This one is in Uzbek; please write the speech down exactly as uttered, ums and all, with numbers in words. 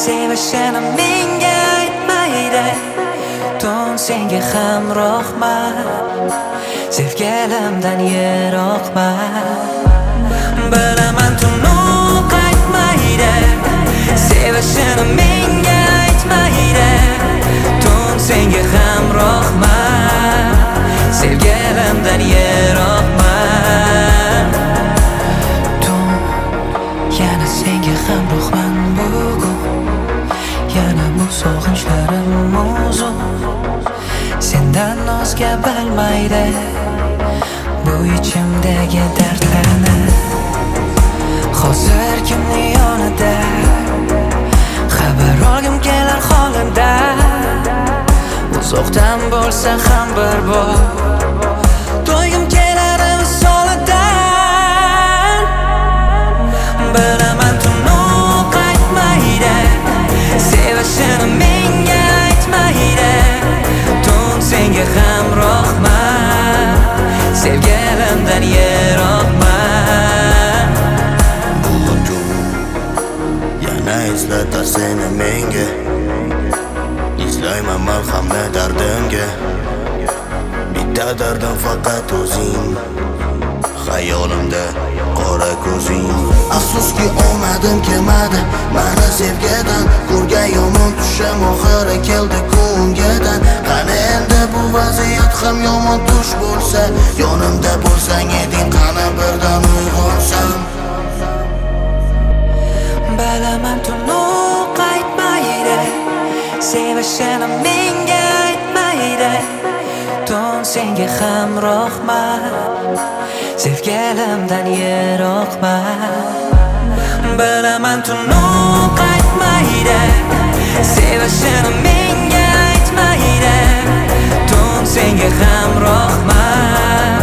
Sevishini menga aytmaydi. Tun senga hamrohman, sevgilimdan yiroqman. Bilaman tunu qaytmaydi. Sevishini menga aytmaydi. Tun senga hamrohman, sevgilimdan yiroqman. Tun yana senga hamrohman bugun. Yana bu sog'inchlarim uzun. Sendan o'zga bilmaydi bu ichimdagi dardlarni. Hozir kimning yonida xabar olgim kelar holidan. Uzoqdan bo'lsa ham bir bor to'ygim kelar solidan. Bilaman tunu qaytmaydi. Sevishini menga aytmaydi. Tun senga hamrohman, sevgilimdan yiroqman. Bu tun yana eslatar seni menga. Izlayman malhamni dardimga. Bitta dardim faqat o'zing, xayolimda qora ko'zing. Afsuski omadim kelmadi mani sevgidan. Ko'rgan yomon tushim oxiri keldi ko'ngidan. Qani endi bu vaziyat ham yomon tush bo'lsa, yonimda bo'lsang eding, qani birdan uyg'onsam. Bilaman tunu qaytmaydi. Sevishini menga aytmaydi. Tun senga hamrohman, sevgilimdan yiroqman. Bilaman tunu qaytmaydi. Sevishini menga aytmaydi. Tun senga hamrohman,